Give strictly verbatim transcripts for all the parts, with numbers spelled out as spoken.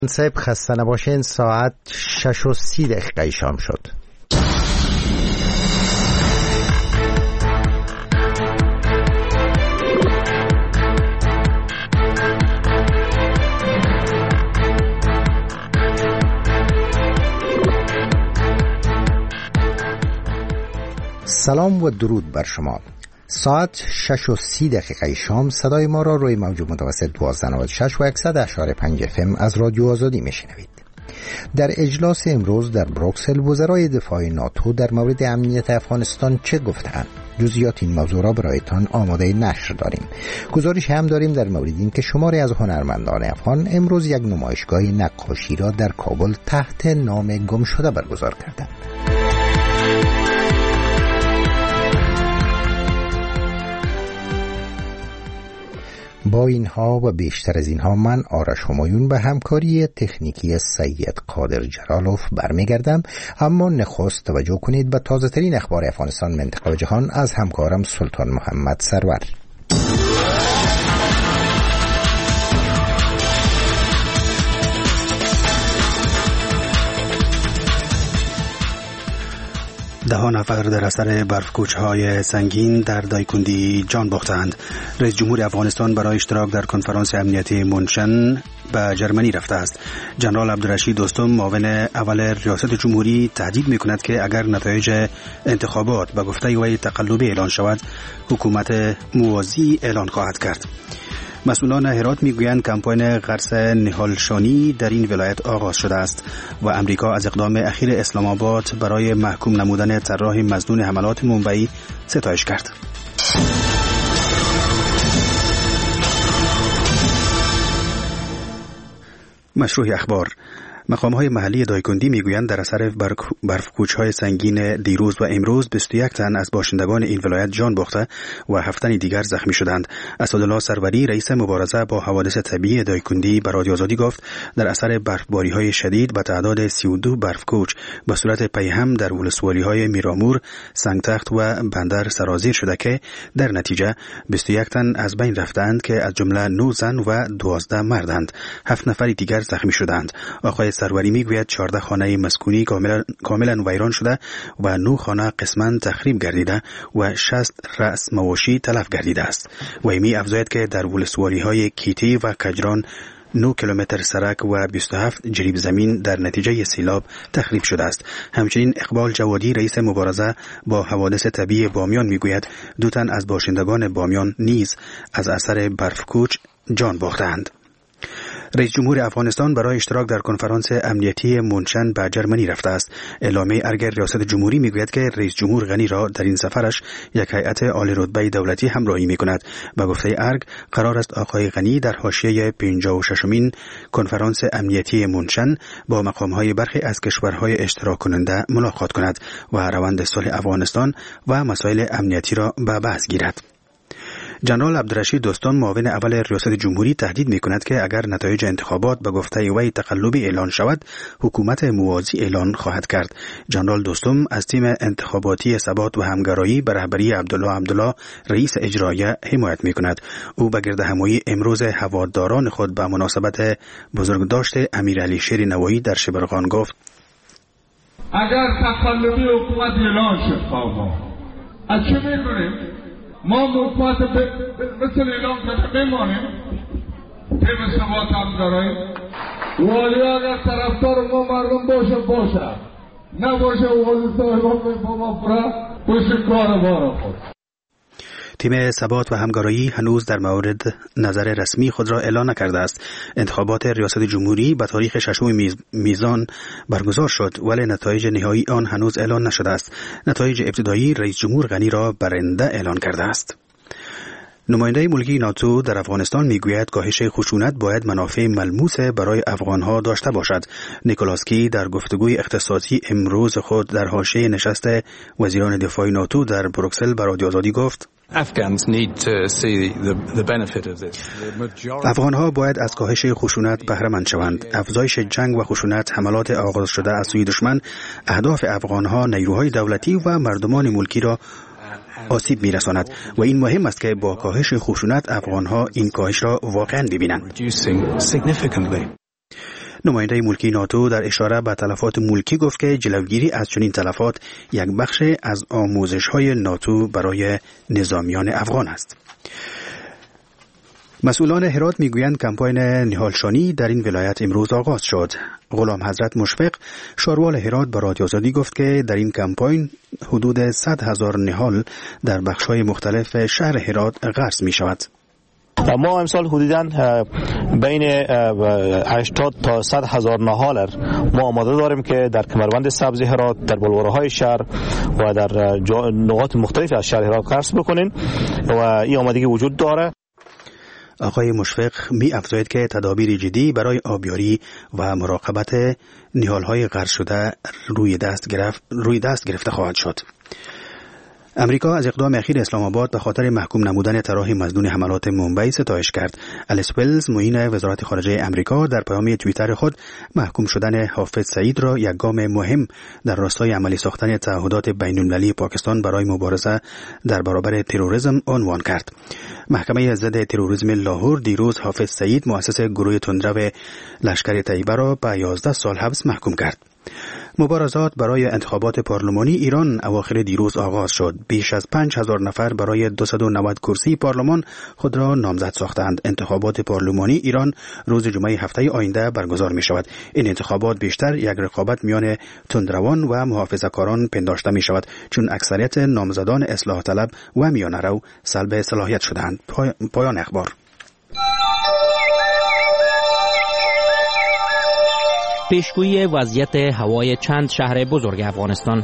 صاحب خسته نباشین. ساعت شش و سی دقیقه شام شد. سلام و درود بر شما. ساعت شش و سی دقیقه شام صدای ما را روی موج متوسط دوازده نود و شش و صد و اشاره پنج اف ام از رادیو آزادی میشنوید. در اجلاس امروز در بروکسل وزرای دفاع ناتو در مورد امنیت افغانستان چه گفتند؟ جزئیات این موضوع را برایتان آماده نشر داریم. گزارش هم داریم در مورد این که شماری از هنرمندان افغان امروز یک نمایشگاه نقاشی را در کابل تحت نام گم شده برگزار کردند. با اینها و بیشتر از اینها من آرش همایون به همکاری تکنیکی سید قادر جلالوف برمیگردم. اما نخست توجه کنید به تازه ترین اخبار افغانستان، منطقه و جهان از همکارم سلطان محمد سرور. ده نفر در اثر برفکوچ‌های سنگین در دایکندی جان باختند. رئیس جمهور افغانستان برای اشتراک در کنفرانس امنیتی منشن به جرمنی رفته است. جنرال عبدالرشید دوستم معاون اول ریاست جمهوری تهدید می‌کند که اگر نتایج انتخابات به گفته وی تقلبی اعلان شود، حکومت موازی اعلان خواهد کرد. مسئولان هرات میگویند کمپاین قرص نهالشانی در این ولایت آغاز شده است و امریکا از اقدام اخیر اسلام آباد برای محکوم نمودن طراح مظنون حملات منبعی ستایش کرد. مشروع اخبار. مقام‌های محلی دایکندی میگویند در اثر برفکوچ‌های سنگین دیروز و امروز بیست و یک تن از باشندگان این ولایت جان باخته و هفت تن دیگر زخمی شدند. اسدالله سروری رئیس مبارزه با حوادث طبیعی دایکندی به رادیو آزادی گفت در اثر برفباری‌های شدید به تعداد سی و دو برفکوچ به صورت پیهم در ولسوالی‌های میرامور، سنگتخت و بندر سرازیر شده که در نتیجه بیست و یک تن از بین رفتند که از جمله نه زن و دوازده مردند. هفت نفر دیگر زخمی شدند. آقای سروری میگوید چهارده خانه مسکونی کاملا کاملا ویران شده و نه خانه قسما تخریب گردیده و شصت رأس مواشی تلف گردیده است. و می افزاید که در ولسوالی های کیتی و کجران نه کیلومتر سرک و بیست و هفت جریب زمین در نتیجه سیلاب تخریب شده است. همچنین اقبال جوادی رئیس مبارزه با حوادث طبیعی بامیان میگوید دو تن از باشندگان بامیان نیز از اثر برفکوچ جان باختند. رئیس جمهور افغانستان برای اشتراک در کنفرانس امنیتی منشن به جرمنی رفته است. اعلامیه ارگ ریاست جمهوری میگوید که رئیس جمهور غنی را در این سفرش یک هیئت عالی رتبه دولتی همراهی میکند. به گفته ارگ قرار است آقای غنی در حاشیه پنجاه و ششمین کنفرانس امنیتی منشن با مقام‌های برخی از کشورهای اشتراک کننده ملاقات کند و روند صلح افغانستان و مسائل امنیتی را به بحث گیرد. جنرال عبدالرشید دوستم معاون اول ریاست جمهوری تهدید می‌کند که اگر نتایج انتخابات به گفته وی تقلبی اعلان شود، حکومت موازی اعلان خواهد کرد. جنرال دوستم از تیم انتخاباتی ثبات و همگرایی به رهبری عبدالله عبدالله رئیس اجرایی حمایت می‌کند. او به گردهمایی امروز هواداران خود به مناسبت بزرگداشت امیرعلی شیر نوایی در شبرغان گفت: اگر تقلبی حکومت اعلان شد، بابا از چه می‌کنیم؟ ما حکومت مثل اعلام کرده بمانیم، تیم ثبات همگرایی والی اگر طرفدار ما مردم باشه باشه، نباشه والی صاحبان با ما برا باشه کار بارا خود. تیم ثبات و همگرایی هنوز در مورد نظر رسمی خود را اعلان نکرده است. انتخابات ریاست جمهوری به تاریخ ششم میزان برگزار شد ولی نتایج نهایی آن هنوز اعلان نشده است. نتایج ابتدایی رئیس جمهور غنی را برنده اعلان کرده است. نماینده ملکی ناتو در افغانستان میگوید کاهش خشونت باید منافع ملموس برای افغانها داشته باشد. نیکولاس کی در گفتگوی اختصاصی امروز خود در حاشیه نشست وزیران دفاع ناتو در بروکسل به رادیو آزادی گفت: افغانها باید از کاهش خشونت بهره مند شوند. افزایش جنگ و خشونت، حملات آغاز شده از سوی دشمن، اهداف افغانها، نیروهای دولتی و مردمان ملکی را آسیب می‌رساند و این مهم است که با کاهش خشونت افغانها این کاهش را واقعاً ببینند. نماینده ملکی ناتو در اشاره به تلفات ملکی گفت که جلوگیری از چنین تلفات یک بخش از آموزش‌های ناتو برای نظامیان افغان است. مسئولان هرات میگویند کمپاین نهالشانی در این ولایت امروز آغاز شد. غلام حضرت مشفق شاروال هرات به رادیو آزادی گفت که در این کمپاین حدود صد هزار نهال در بخش‌های مختلف شهر هرات غرس می شود. ما امسال حدوداً بین هشتاد تا صد هزار نهال ما آماده داریم که در کمربند سبز هرات، در بلوارهای شهر و در نقاط مختلف از شهر هرات غرس بکنیم و این آمادگی وجود داره. آقای مشفق می افزاید که تدابیر جدی برای آبیاری و مراقبت نهال‌های غرس شده روی دست گرفت روی دست گرفته خواهد شد. امریکا از اقدام اخیر اسلام آباد به خاطر محکوم نمودن طرح مظنون حملات مومبای ستایش کرد. الیس ولز معین وزارت خارجه امریکا در پیام توییتر خود محکوم شدن حافظ سعید را یک گام مهم در راستای عملی ساختن تعهدات بین‌المللی پاکستان برای مبارزه در برابر تروریسم عنوان کرد. محکمه ضد تروریسم لاهور دیروز حافظ سعید مؤسس گروه تندرو لشکر طیبه را به یازده سال حبس محکوم کرد. مبارزات برای انتخابات پارلمانی ایران اواخر دیروز آغاز شد. بیش از پنج هزار نفر برای دویست و نود کرسی پارلمان خود را نامزد ساختند. انتخابات پارلمانی ایران روز جمعه هفته آینده برگزار می شود. این انتخابات بیشتر یک رقابت میان تندروان و محافظه‌کاران پنداشته می شود، چون اکثریت نامزدان اصلاح طلب و میانه رو سلب صلاحیت شدند. پایان اخبار. پیشگویی وضعیت هوای چند شهر بزرگ افغانستان.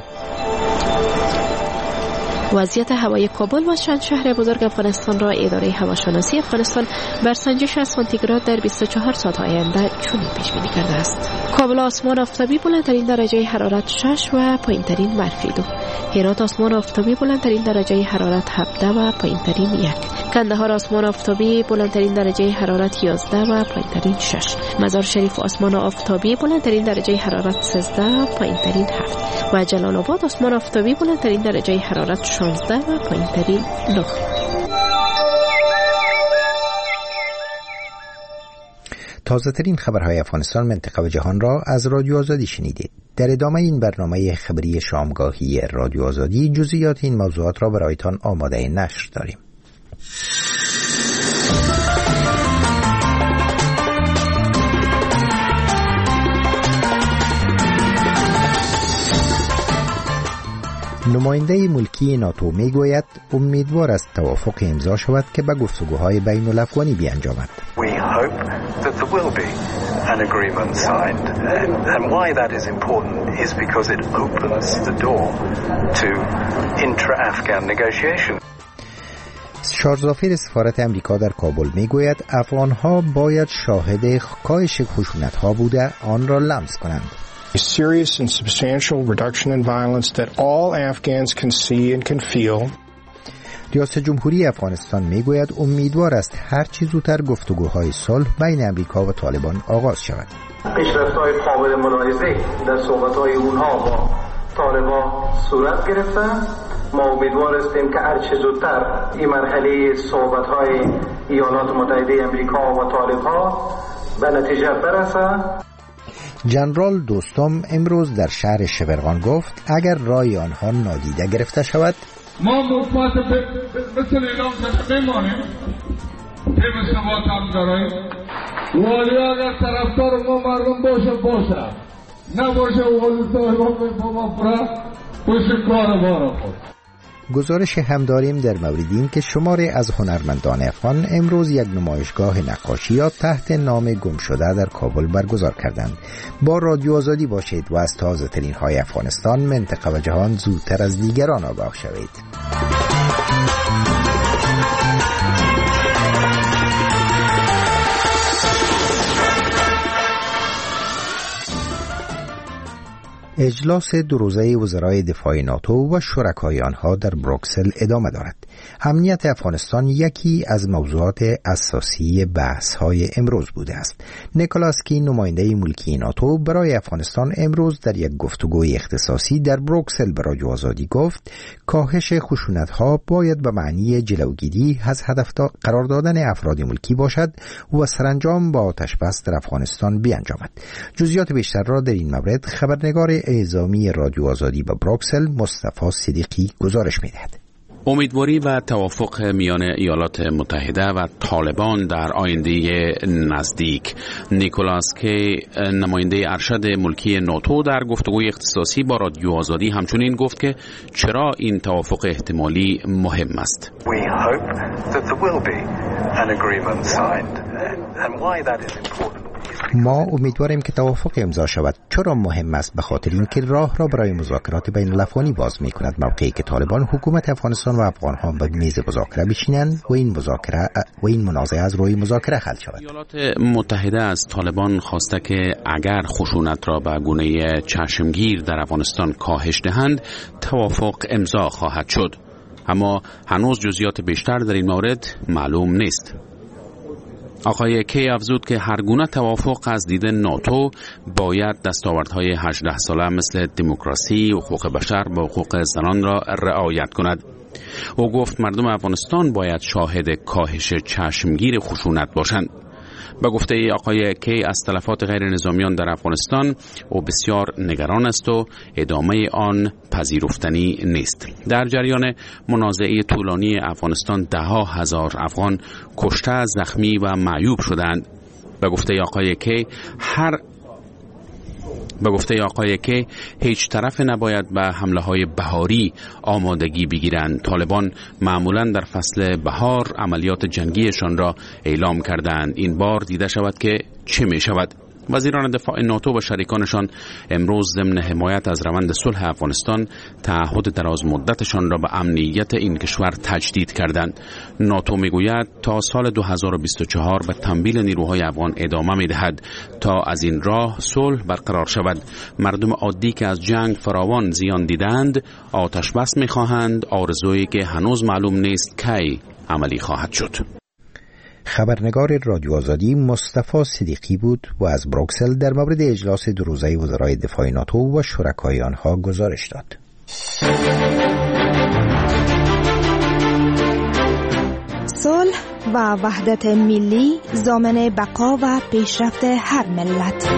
وضعیت هوای کابل و چند شهر بزرگ افغانستان را اداره هواشناسی افغانستان بر سنجش از سانتیگراد در بیست و چهار ساعت آینده چنین پیش بینی کرده است: کابل آسمان آفتابی بلندترین درجه حرارت شش و پایینترین منفی دو. هرات آسمان آفتابی بلندترین درجه حرارت هفده و پایینترین یک. کندهار آسمان آفتابی بلندترین درجه حرارت یازده و پایینترین شش. مزار شریف آسمان آفتابی بلندترین درجه حرارت سیزده و پایینترین هفت. و جلال آباد آسمان آفتابی بلندترین درجه حرارت شانزده و پایینترین نه. تازه ترین خبرهای افغانستان، منطقه و جهان را از رادیو آزادی شنیدید. در ادامه این برنامه خبری شامگاهی رادیو آزادی جزئیات این موضوعات را برایتان آماده نشر داریم. نماینده ملکی ناتو میگوید امیدوار است توافق امضا شود که به گفتگوهای بین الافغانی بیانجامد. We hope that there will be an agreement signed, and why that is important is because it opens the door to intra-Afghan negotiation. شارژافیر سفارت امریکا در کابل میگوید افغانها باید شاهد کاهش خشونت‌ها بوده آن را لمس کنند. A serious and substantial reduction in violence that all Afghans can see and can feel. ریاست جمهوری افغانستان میگوید امیدوار است هر چه زودتر گفتگوهای صلح بین امریکا و طالبان آغاز شود. پیشرفت‌های قابل ملاحظه در صحبت‌های اونها با طالبان صورت گرفته. ما امیدوار هستیم که هر چه زودتر این مرحله صحبت‌های ایالات متحده امریکا و طالبان به نتیجه برسد. جنرال دوستم امروز در شهر شبرغان گفت اگر رای آنها نادیده گرفته شود ما موفق به مثل اعلام کرده بمانیم که مثل ما هم داریم. والی اگر طرفدار ما مردم باشه باشه، نباشه والی صاحبان با ما فرا باشه کار بارا خود. گزارش هم داریم در مورد این که شماری از هنرمندان افغان امروز یک نمایشگاه نقاشی تحت نام گم شده در کابل برگزار کردند. با رادیو آزادی باشید و از تازه ترین های افغانستان، منطقه و جهان زودتر از دیگران آگاه شوید. اجلاس دو روزه وزرای دفاع ناتو و شرکای آنها در بروکسل ادامه دارد. امنیت افغانستان یکی از موضوعات اساسی بحث‌های امروز بوده است. نیکولاس کی، نماینده ملکی ناتو برای افغانستان، امروز در یک گفتگوی اختصاصی در بروکسل به رادیو آزادی گفت کاهش خشونت‌ها باید به معنی جلوگیری از هدف قرار دادن افراد ملکی باشد و سرانجام با آتش بس در افغانستان بیانجامد. جزئیات بیشتر را در این مورد خبرنگار اعزامی رادیو آزادی به بروکسل مصطفی صدیقی گزارش می‌دهد. امیدواری و توافق میان ایالات متحده و طالبان در آینده نزدیک. نیکولاس کی، نماینده ارشد ملکی ناتو، در گفتگوی اختصاصی با رادیو آزادی همچنین گفت که چرا این توافق احتمالی مهم است. We hope that there will be an agreement signed and why that is important. ما امیدواریم که توافق امضا شود. چرا مهم است؟ به خاطر اینکه راه را برای مذاکرات بین الافغانی باز می‌کند. موقعی که طالبان حکومت افغانستان و افغان‌ها به میز مذاکره بشینند و این مذاکره و این منازعه از روی مذاکره حل شود. ایالات متحده از طالبان خواسته که اگر خشونت را به گونه چشمگیر در افغانستان کاهش دهند، توافق امضا خواهد شد. اما هنوز جزئیات بیشتر در این مورد معلوم نیست. آقای کی افزود که هر گونه توافق از دید ناتو باید دستاوردهای هجده ساله مثل دموکراسی و حقوق بشر و حقوق زنان را رعایت کند. او گفت مردم افغانستان باید شاهد کاهش چشمگیر خشونت باشند. به گفته آقای کی از تلفات غیر نظامیان در افغانستان او بسیار نگران است و ادامه آن پذیرفتنی نیست. در جریان منازعه طولانی افغانستان ده ها هزار افغان کشته، زخمی و معیوب شدند. به گفته آقای کی هر به گفته آقای کی هیچ طرف نباید به حمله های بهاری آمادگی بگیرند. طالبان معمولا در فصل بهار عملیات جنگیشان را اعلام کردند. این بار دیده شود که چه می شود. وزیران دفاع ناتو و شریکانشان امروز ضمن حمایت از روند صلح افغانستان تعهد دراز مدتشان را به امنیت این کشور تجدید کردند. ناتو میگوید تا سال دو هزار و بیست و چهار به تمویل نیروهای افغان ادامه میدهد تا از این راه صلح برقرار شود. مردم عادی که از جنگ فراوان زیان دیدند آتش بس میخواهند، آرزویی که هنوز معلوم نیست کی عملی خواهد شد. خبرنگار رادیو آزادی مصطفی صدیقی بود و از بروکسل در مورد اجلاس دو روزه وزرای دفاع ناتو و شرکای آنها گزارش داد. صلح و وحدت ملی ضامن بقا و پیشرفت هر ملت.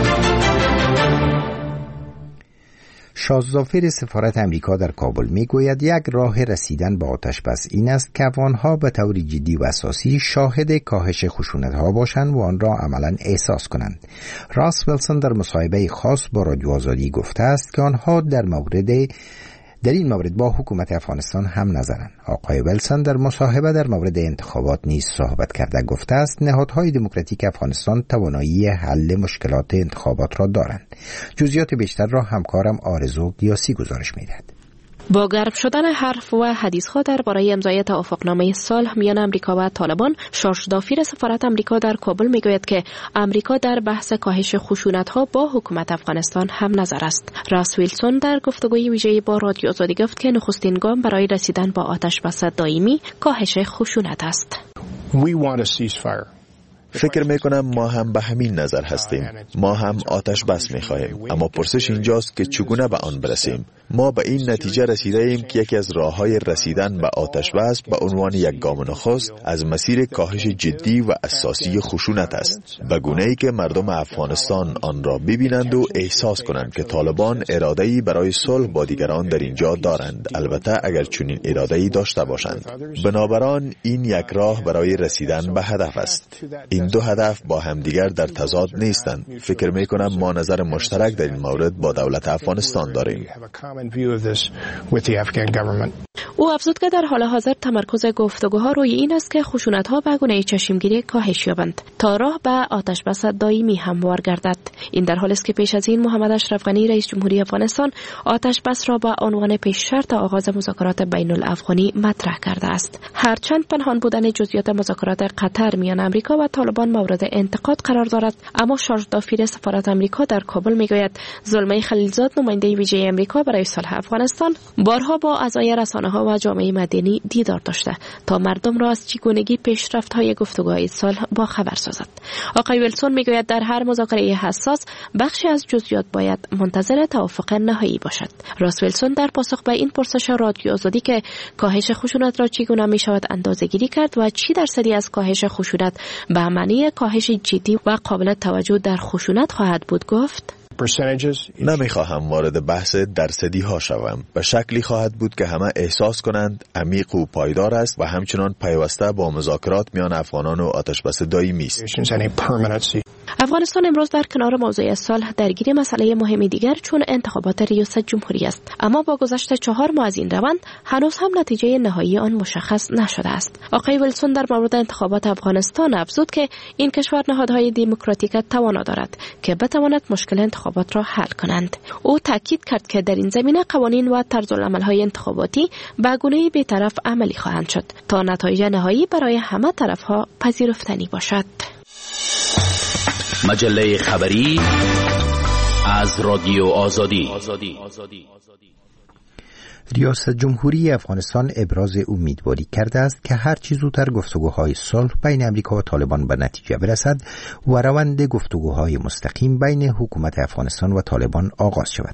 شازدافر سفارت امریکا در کابل میگوید یک راه رسیدن به آتش بس این است که افغانها به طور جدی و اساسی شاهد کاهش خشونت‌ها باشند و آن را عملاً احساس کنند. راس ویلسون در مصاحبه خاص با رادیو آزادی گفته است که آنها در مورد در این مورد با حکومت افغانستان هم نظرند. آقای ویلسون در مصاحبه در مورد انتخابات نیز صحبت کرده گفته است نهادهای دموکراتیک افغانستان توانایی حل مشکلات انتخابات را دارند. جزئیات بیشتر را همکارم آرزو دیاسی گزارش می‌دهد. با گرم شدن حرف و حدیث‌ها درباره امضای توافقنامه صلح میان آمریکا و طالبان، شارژ دافیر سفارت آمریکا در کابل میگوید که آمریکا در بحث کاهش خشونت‌ها با حکومت افغانستان هم نظر است. راس ویلسون در گفتگوی ویژه‌ای با رادیو آزادی گفت که نخستین گام برای رسیدن با آتش بس دائمی کاهش خشونت است. We want a ceasefire. فکر میکنم ما هم به همین نظر هستیم. ما هم آتش بس میخواهیم، اما پرسش اینجاست که چگونه به آن برسیم. ما به این نتیجه رسیده ایم که یکی از راههای رسیدن به آتش بس به عنوان یک گام نخست از مسیر کاهش جدی و اساسی خشونت است، به گونه‌ای که مردم افغانستان آن را ببینند و احساس کنند که طالبان اراده‌ای برای صلح با دیگران در اینجا دارند، البته اگر چنین اراده‌ای داشته باشند. بنابراین این یک راه برای رسیدن به هدف است. این دو هدف با همدیگر در تضاد نیستند. فکر می‌کنم ما نظر مشترک در این مورد با دولت افغانستان داریم. او افزود که در حال حاضر تمرکز گفتگوها روی این است که خشونت‌ها به گونه چشمگیری کاهش یابند تا راه به آتش بس دائمی هموار گردد. این در حالی است که پیش از این محمد اشرف غنی رئیس جمهوری افغانستان آتش بس را به عنوان پیش شرط آغاز مذاکرات بین الافغانی مطرح کرده است. هرچند پنهان بودن جزئیات مذاکرات قطر میان آمریکا و طالبان مورد انتقاد قرار دارد، اما شارژ دافیر سفارت آمریکا در کابل میگوید زلمه خلیلزاد، نماینده ویژه آمریکا برای صلح افغانستان، بارها با اعضای رسانه‌ها و و جامعه مدنی دیدار داشته تا مردم را از چگونگی پیشرفت‌های گفتگوهای صلح با خبر سازد. آقای ویلسون میگوید در هر مذاکره حساس بخشی از جزئیات باید منتظر توافق نهایی باشد. راس ویلسون در پاسخ به این پرسش رادیو آزادی که کاهش خشونت را چگونه می شود اندازه‌گیری کرد و چی درصدی از کاهش خشونت به معنی کاهش جدی و قابل توجه در خشونت خواهد بود گفت: نمیخواهم وارد بحث درصدی ها شوم. به شکلی خواهد بود که همه احساس کنند عمیق و پایدار است و همچنان پیوسته با مذاکرات میان افغانان و آتشبس دائمی است. افغانستان امروز در کنار موضوع صلح درگیر مسئله مهمی دیگر چون انتخابات ریاست جمهوری است، اما با گذشت چهار ماه از این روند هنوز هم نتیجه نهایی آن مشخص نشده است. آقای ویلسون در مورد انتخابات افغانستان افزود که این کشور نهادهای دموکراتیک توانا دارد که بتواند مشکل انتخابات را حل کنند. او تاکید کرد که در این زمینه قوانین و طرزالعمل‌های انتخاباتی به گونه‌ای بی‌طرف عملی خواهند شد تا نتایج نهایی برای همه طرف‌ها پذیرفتنی باشد. مجله خبری از رادیو آزادی. ریاست جمهوری افغانستان ابراز امیدواری کرده است که هر چه زودتر گفتگوهای صلح بین امریکا و طالبان به نتیجه برسد و روند گفتگوهای مستقیم بین حکومت افغانستان و طالبان آغاز شود.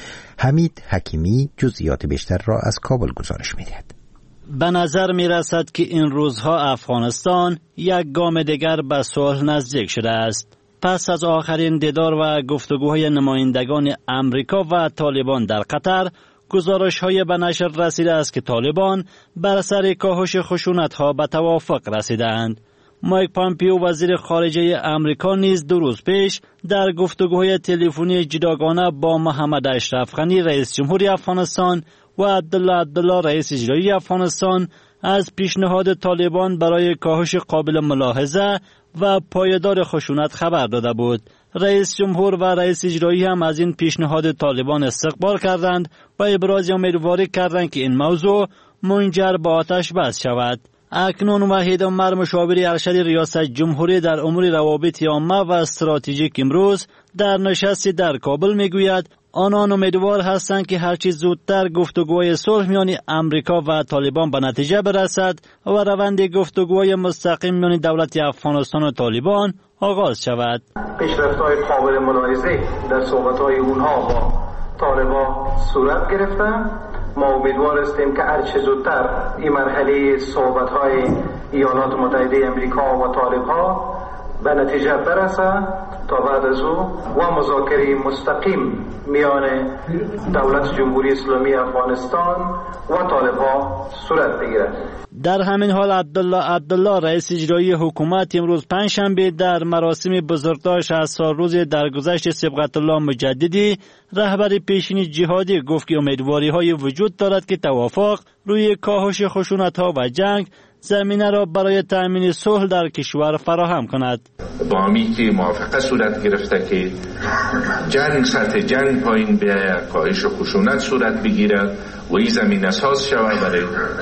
حمید حکیمی جزئیات بیشتر را از کابل گزارش می‌دهد. به نظر می رسد که این روزها افغانستان یک گام دیگر به صلح نزدیک شده است. پس از آخرین دیدار و گفتگوهای نمایندگان امریکا و طالبان در قطر، گزارش‌های به نشر رسیده است که طالبان بر سر کاهش خشونت‌ها به توافق رسیدند. مایک پامپیو وزیر خارجه امریکا نیز دو روز پیش در گفتگوهای تلفنی جداگانه با محمد اشرف غنی رئیس جمهوری افغانستان و عبدالله عبدالله رئیس اجرایی افغانستان از پیشنهاد طالبان برای کاهش قابل ملاحظه و پایدار خشونت خبر داده بود. رئیس جمهور و رئیس اجرایی هم از این پیشنهاد طالبان استقبال کردند و ابراز امیدواری کردند که این موضوع منجر به آتش بس شود. اکنون وحید عمر مشاور ارشد ریاست جمهوری در امور روابط عامه و استراتژیک امروز در نشستی در کابل میگوید آنان امیدوار هستند که هرچی زودتر گفتگوهای صلح میان امریکا و طالبان به نتیجه برسد و روند گفتگوهای مستقیم میان دولت افغانستان و طالبان آغاز شود. پیشرفت‌های قابل ملاحظه در صحبت‌های اونها با طالبان صورت گرفته. ما امیدوار هستیم که هرچه زودتر این مرحله صحبت‌های ایالات متحده امریکا و طالب‌ها به نتیجه برسه تا بعد از او و مذاکره مستقیم میان دولت جمهوری اسلامی افغانستان و طالبان صورت بگیرد. در همین حال عبدالله عبدالله رئیس اجرایی حکومت امروز پنجشنبه در مراسم بزرگداشت از سالروز درگذشت صبغت الله مجددی رهبر پیشین جهادی گفت که امیدواری‌های وجود دارد که توافق روی کاهش خشونت‌ها و جنگ زمینه را برای تأمین صلح در کشور فراهم کند. با همی که موافقه صورت گرفته که جنگ سطح جنگ پایین بیاید، کاهش خشونت صورت بگیرد و این زمینه ساز شود برای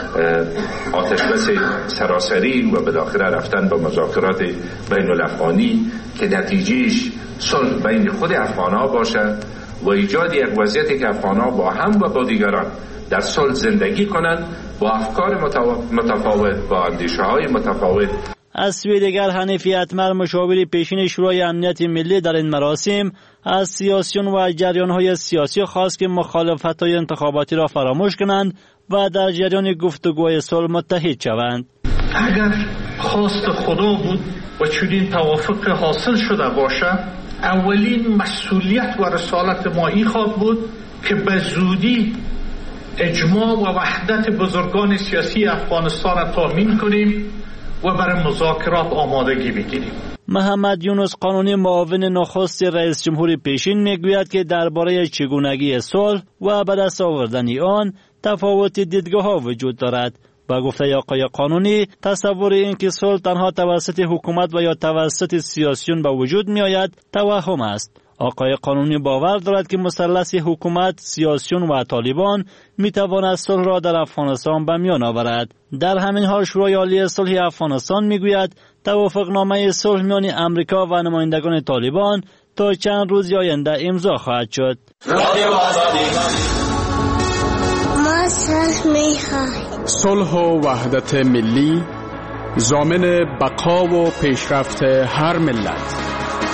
آتشبس سراسری و بالاخره رفتن به مذاکرات بین الافغانی که نتیجهش صلح بین خود افغان‌ها باشد و ایجاد یک وضعیتی که افغان‌ها با هم و با دیگران در صلح زندگی کنند با افکار متفاوت، با اندیشه‌های متفاوت. از سوی دیگر حنیفی اتمر مشاور پیشین شورای امنیت ملی در این مراسم از سیاسیون و جریان‌های سیاسی خواست که مخالفت‌های انتخاباتی را فراموش کنند و در جریان گفتگوهای صلح متحد شوند. اگر خواست خدا بود و چنین توافق حاصل شده باشد، اولین مسئولیت و رسالت ما این خواهد بود که به زودی اجماع و وحدت بزرگان سیاسی افغانستان را تامین کنیم و برای مذاکرات آمادگی بگیریم. محمد یونس قانونی معاون نخست رئیس جمهوری پیشین میگوید که درباره چگونگی صلح و به دست آوردن آن تفاوت دیدگاه‌ها وجود دارد. با گفته آقای قانونی تصور این که صلح تنها توسط حکومت و یا توسط سیاسیون به وجود می آید توهم است. آقای قانونی باور دارد که مثلث حکومت، سیاسیون و طالبان می تواند صلح را در افغانستان به میان آورد. در همین حال شورای عالی صلح افغانستان می گوید توافقنامه صلح میان امریکا و نمایندگان طالبان تا چند روز آینده امضا خواهد شد. ما صلح میخواهیم. صلح و وحدت ملی ضامن بقا و پیشرفت هر ملت.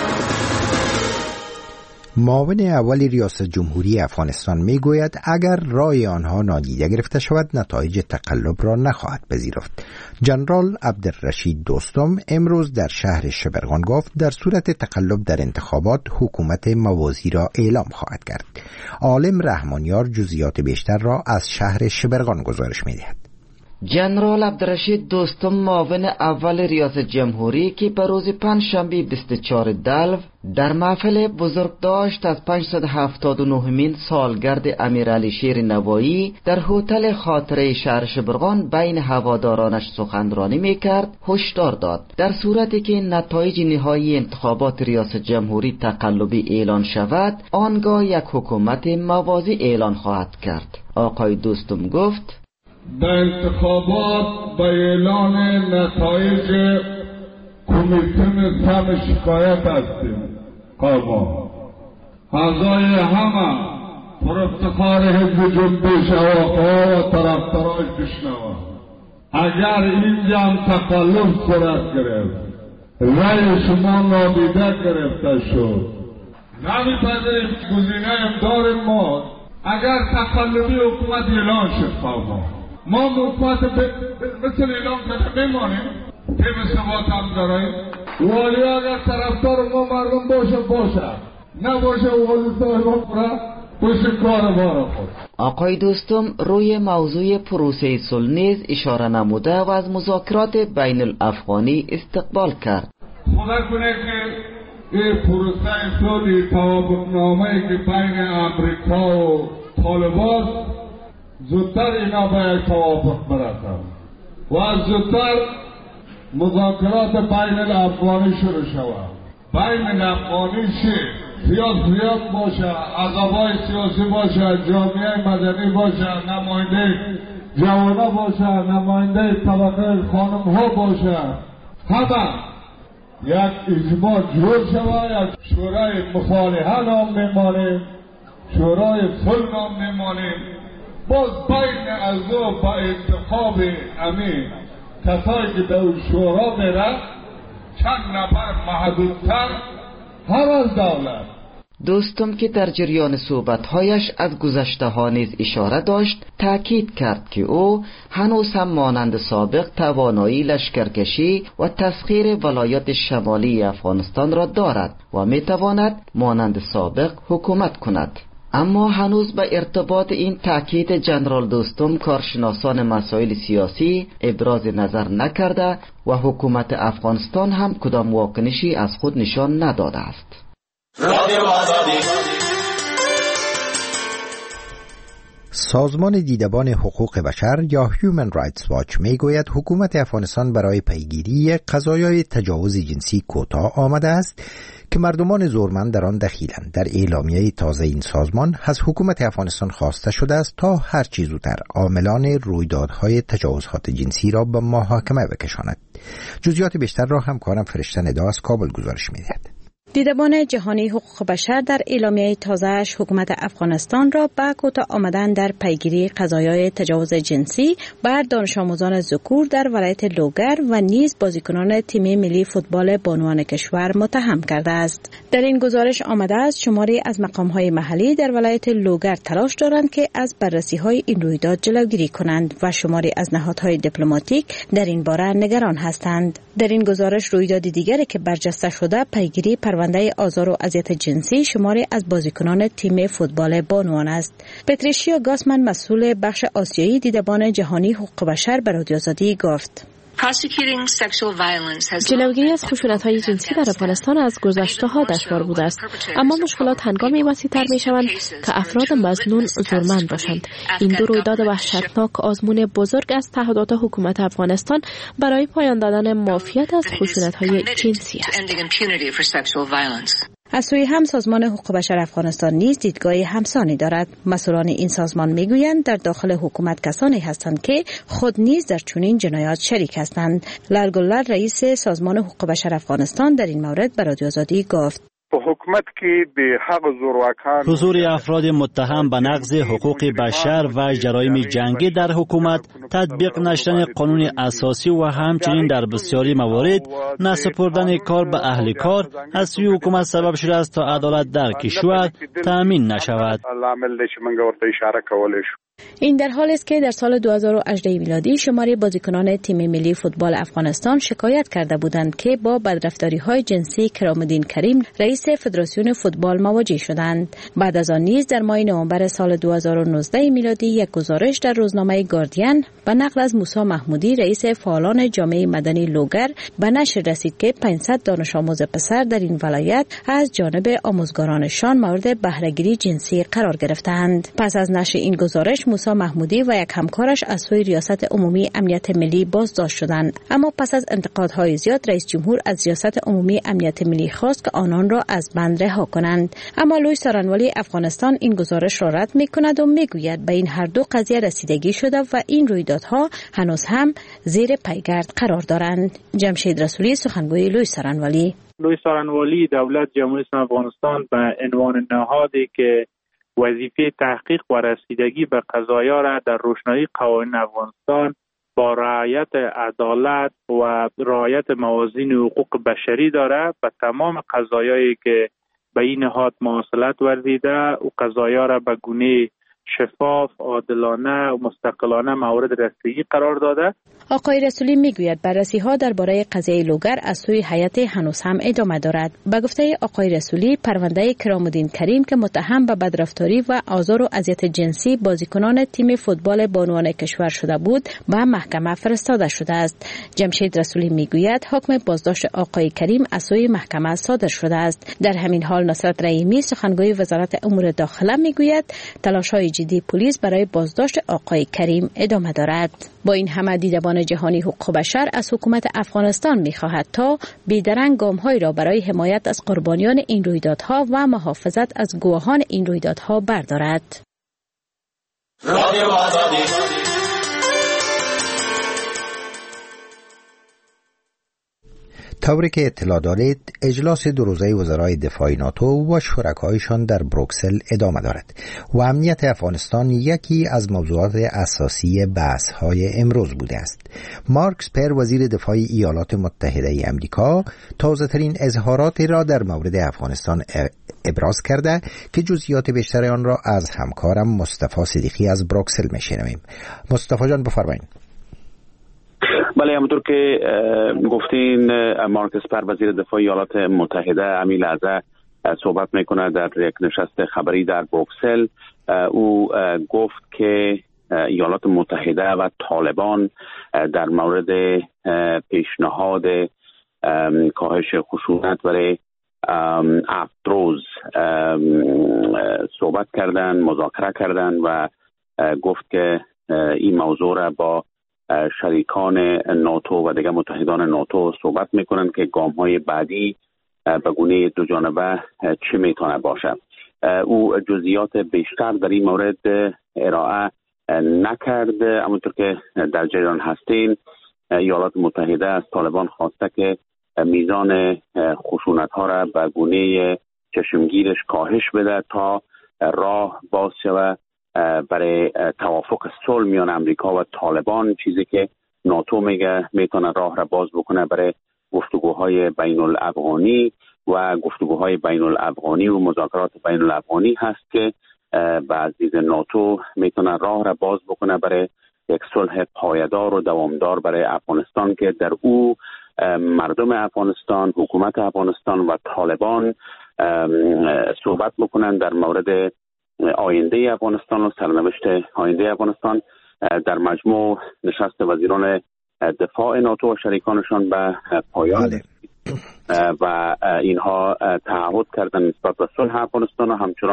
معاون اول ریاست جمهوری افغانستان می گوید اگر رای آنها نادیده گرفته شود نتایج تقلب را نخواهد پذیرفت. جنرال عبدالرشید دوستم امروز در شهر شبرغان گفت در صورت تقلب در انتخابات حکومت موازی را اعلام خواهد کرد. عالم رحمانیار جزئیات بیشتر را از شهر شبرغان گزارش می دهد. جنرال عبدالرشید دوستم معاون اول ریاست جمهوری که به روز پنجشنبه بیست و چهار دلو در محفل بزرگداشت از پانصد و هفتاد و نهمین سالگرد امیرعلی شیر نوایی در هتل خاطره شهر شبرغان بین هوادارانش سخنرانی میکرد، هشدار داد در صورتی که نتایج نهایی انتخابات ریاست جمهوری تقلبی اعلان شود آنگاه یک حکومت موازی اعلان خواهد کرد. آقای دوستم گفت در انتخابات با اعلان نتایج کمیسیون سم شکایت هستیم. قاما اعضای همه پر افتخار حزب جنبش آقا و طرفدارای پیشنوا اگر اینجا هم تقلب صورت گرفت رای شما نادیده گرفته شد نمی‌پذیریم. گزینه امدار ما اگر تقلبی حکومت اعلان شد قاما ما حکومت مثل اعلام کرده بمانیم تیم ثبات هم داریم. والی اگر طرفدار ما مردم باشه باشه نباشه والی صاحب ما باشه کار بارا خود. آقای دوستم روی موضوع پروسه صلح نیز اشاره نموده و از مذاکرات بین الافغانی استقبال کرد. خدا کنه که این پروسه صلح توافقنامه‌ای که بین امریکا و طالبان زودتر اینا به یک توافق برسن و از زودتر مذاکرات بین الافغانی شروع شود. بین الافغانی شه سیاست باشه، عذابای سیاسی باشه، جامعه مدنی باشه، نماینده جوانا باشه، نماینده طبقه خانم ها باشه، همه یک اجماع جور شود. یک شورای مصالحه نام میمانیم، شورای صلح نام میمانیم. باز بین از او با انتخاب امین کسایی که در شورا میره چند نفر محدودتر هر از دولت. دوستم که در جریان صحبت‌هایش از گذشته ها نیز اشاره داشت تأکید کرد که او هنوز هم مانند سابق توانایی لشکرکشی و تسخیر ولایات شمالی افغانستان را دارد و میتواند مانند سابق حکومت کند. اما هنوز به ارتباط این تأکید جنرال دوستم کارشناسان مسائل سیاسی ابراز نظر نکرده و حکومت افغانستان هم کدام واکنشی از خود نشان نداده است. سازمان دیدبان حقوق بشر یا Human Rights Watch می گوید حکومت افغانستان برای پیگیری قضایای تجاوز جنسی کوتاه آمده است که مردمان زورمند در آن دخیلند. در اعلامیه تازه این سازمان از حکومت افغانستان خواسته شده است تا هر چه زودتر عاملان رویدادهای تجاوزات جنسی را به محاکمه بکشاند. جزئیات بیشتر را همکارم فرشته ندا از کابل گزارش می‌دهد. دیدبان جهانی حقوق بشر در اعلامیه تازه‌اش حکومت افغانستان را به کوتاه آمدن در پیگیری قضایای تجاوز جنسی بر دانش آموزان ذکور در ولایت لوگر و نیز بازیکنان تیم ملی فوتبال بانوان کشور متهم کرده است. در این گزارش آمده است شماری از مقام‌های محلی در ولایت لوگر تلاش دارند که از بررسی‌های این رویداد جلوگیری کنند و شماری از نهادهای دیپلماتیک در این باره نگران هستند. در این گزارش رویداد دیگری که برجسته شده پیگیری پرونده آزار و اذیت جنسی شماری از بازیکنان تیم فوتبال بانوان است. پتریشیا گاسمن مسئول بخش آسیایی دیدبان جهانی حقوق بشر به رادیو آزادی گفت: جلوگیری از خشونت‌های جنسی در افغانستان از گذشته‌ها دشوار بوده است، اما مشکلات هنگامی وسیع‌تر می‌شوند که افراد مظنون زورمند باشند. این دو رویداد وحشتناک آزمون بزرگ از تعهدات حکومت افغانستان برای پایان دادن معافیت از خشونت‌های جنسی است. از سوی هم سازمان حقوق بشر افغانستان نیز دیدگاه همسانی دارد. مسئولان این سازمان میگویند در داخل حکومت کسانی هستند که خود نیز در چنین جنایات شریک هستند. لرگولر رئیس سازمان حقوق بشر افغانستان در این مورد به رادیو آزادی گفت: په حکومت کې د هغه زورواکان حضور افراد متهم به نقض حقوق بشر و جرایم جنگی در حکومت، تطبیق نشدن قانون اساسی و همچنین در بسیاری موارد نسپردن کار به اهل کار از سوی حکومت سبب شده است تا عدالت در کشور تامین نشود. این در حالی است که در سال دو هزار و هجده میلادی شماری بازیکنان تیم ملی فوتبال افغانستان شکایت کرده بودند که با بدرفتاری‌های جنسی کرامالدین کریم رئیس فدراسیون فوتبال مواجه شدند. بعد از آن نیز در ماه نوامبر سال دو هزار و نوزده میلادی یک گزارش در روزنامه گاردین به نقل از موسی محمودی رئیس فعالان جامعه مدنی لوگر به نشر رسید که پانصد دانش آموز پسر در این ولایت از جانب آموزگارانشان مورد بهره‌گیری جنسی قرار گرفتند. پس از نشر این گزارش موسی محمودی و یک همکارش از سوی ریاست عمومی امنیت ملی بازداشت شدند، اما پس از انتقادهای زیاد رئیس جمهور از ریاست عمومی امنیت ملی خواست که آنان را از بند رها کنند. اما لوی سارنوالی افغانستان این گزارش را رد می‌کند و می‌گوید به این هر دو قضیه رسیدگی شده و این رویدادها هنوز هم زیر پیگرد قرار دارند. جمشید رسولی، سخنگوی لوی سارنوالی. لوی سارنوالی دولت جمهوری اسلامی افغانستان به عنوان نهادی که وظیفه تحقیق و رسیدگی به قضایا را در روشنایی قوانین افغانستان با رعایت عدالت و رعایت موازین حقوق بشری داره، به تمام قضایایی که به این نهاد مواصلت ورزیده و قضایا را به گونه شفاف، عادلانه و مستقلانه مورد رسیدگی قرار داده. آقای رسولی میگوید بررسی‌ها درباره قضیه لوگر از سوی هیئت هنوز هم ادامه دارد. به گفته آقای رسولی، پرونده کرامالدین کریم که متهم به بدرفتاری و آزار و اذیت جنسی بازیکنان تیم فوتبال بانوان کشور شده بود، به محکمه فرستاده شده است. جمشید رسولی میگوید حکم بازداشت آقای کریم از سوی محکمه صادر شده است. در همین حال نصرت رحیمی، سخنگوی وزارت امور داخله، میگوید تلاش‌های جدی پلیس برای بازداشت آقای کریم ادامه دارد. با این همه دیدبان جهانی حقوق بشر از حکومت افغانستان می‌خواهد تا بیدرنگ گام‌هایی را برای حمایت از قربانیان این رویدادها و محافظت از گواهان این رویدادها بردارد. طوری که اطلاع دارید، اجلاس دو روزه وزرای دفاع ناتو و شرکایشان در بروکسل ادامه دارد و امنیت افغانستان یکی از موضوعات اساسی بحث‌های امروز بوده است. مارک اسپر، وزیر دفاع ایالات متحده ای آمریکا، تازه‌ترین اظهاراتی را در مورد افغانستان ابراز کرده که جزئیات بیشتر آن را از همکارم مصطفی صدیقی از بروکسل می‌شنویم. مصطفی جان بفرمایید. بله، همونطور که گفتین، مارک اسپر وزیر دفاع ایالات متحده همین لحظه صحبت میکنه در یک نشست خبری در بروکسل. او گفت که ایالات متحده و طالبان در مورد پیشنهاد کاهش خشونت برای افدروز صحبت کردن، مذاکره کردن و گفت که این موضوع را با شریکان ناتو و دیگر متحدان ناتو صحبت میکنن که گام‌های بعدی به گونه دو جانبه چه میتونه باشه. او جزئیات بیشتر در این مورد ارائه نکرد. همونطور که در جریان هستین، ایالات متحده از طالبان خواسته که میزان خشونت ها را به گونه چشمگیرش کاهش بده تا راه باز شود برای توافق صلح میان امریکا و طالبان، چیزی که ناتو میگه میتونه راه را باز بکنه برای گفتگوهای بین الافغانی و گفتگوهای بین الافغانی و مذاکرات بین الافغانی هست که به عزیز ناتو میتونه راه را باز بکنه برای یک صلح پایدار و دوامدار برای افغانستان که در او مردم افغانستان، حکومت افغانستان و طالبان صحبت بکنن در مورد آینده افغانستان و سرنوشت آینده افغانستان. در مجموع نشست وزیران دفاع ناتو و شریکانشان به پایان و اینها تعهد کردن نسبت به صلح افغانستان و همچنان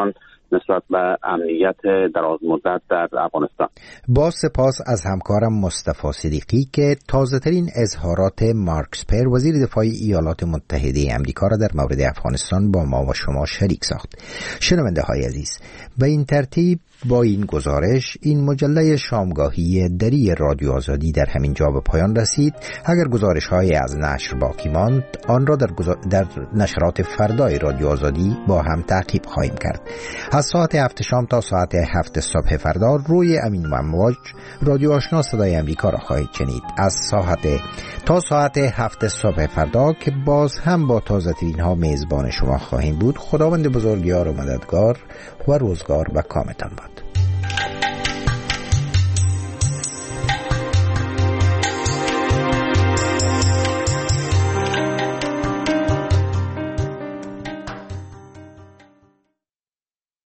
نسبت به امنیت دراز مدت در افغانستان. با سپاس از همکارم مصطفی صدیقی که تازه ترین اظهارات مارک اسپر وزیر دفاع ایالات متحده امریکا را در مورد افغانستان با ما و شما شریک ساخت. شنونده های عزیز، به این ترتیب با این گزارش این مجله شامگاهی دری رادیو آزادی در همین جا به پایان رسید. اگر گزارش های از نشر باقی ماند آن را در, گزار... در نشرات فردای رادیو آزادی با هم تعقیب خواهیم کرد. از ساعت هفت شام تا ساعت هفت صبح فردا روی امین امواج رادیو آشنا صدای امریکا را خواهید شنید. از ساعت تا ساعت هفت صبح فردا که باز هم با تازه ترین ها میزبان شما خواهیم بود. خداوند بزرگیار و مددگار و روزگار و کامتان باد.